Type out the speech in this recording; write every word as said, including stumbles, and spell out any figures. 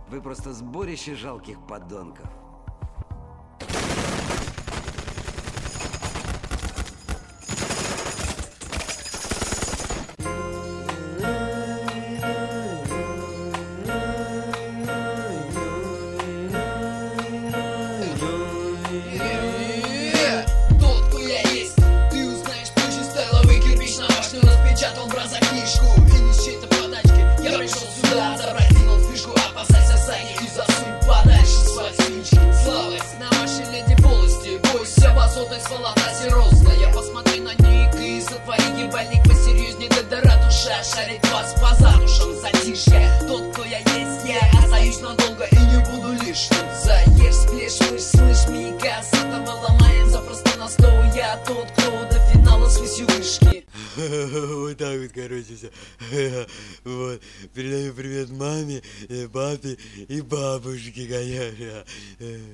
Вы просто сборище жалких подонков. Распечатал в раза книжку и не с чьей-то подачки. Я пришел сюда забрать сигнал фишку. Опасайся сани и засунь подальше свои спички. Слава на вашей леди полости. Бойся базотой ствола розная. Посмотри на ник и сотвори ебальник посерьезнее. Да дыра душа шарит вас по задушам. Затишье, тот, кто я есть, я остаюсь надолго и не буду лишним. Заешь, сплешь, слышь, слышь, мига с этого ломаем запросто на стол. Я тот, кто до финала с веселышки. Вот так вот, короче, все. Вот. Передаю привет маме, папе и бабушке, конечно.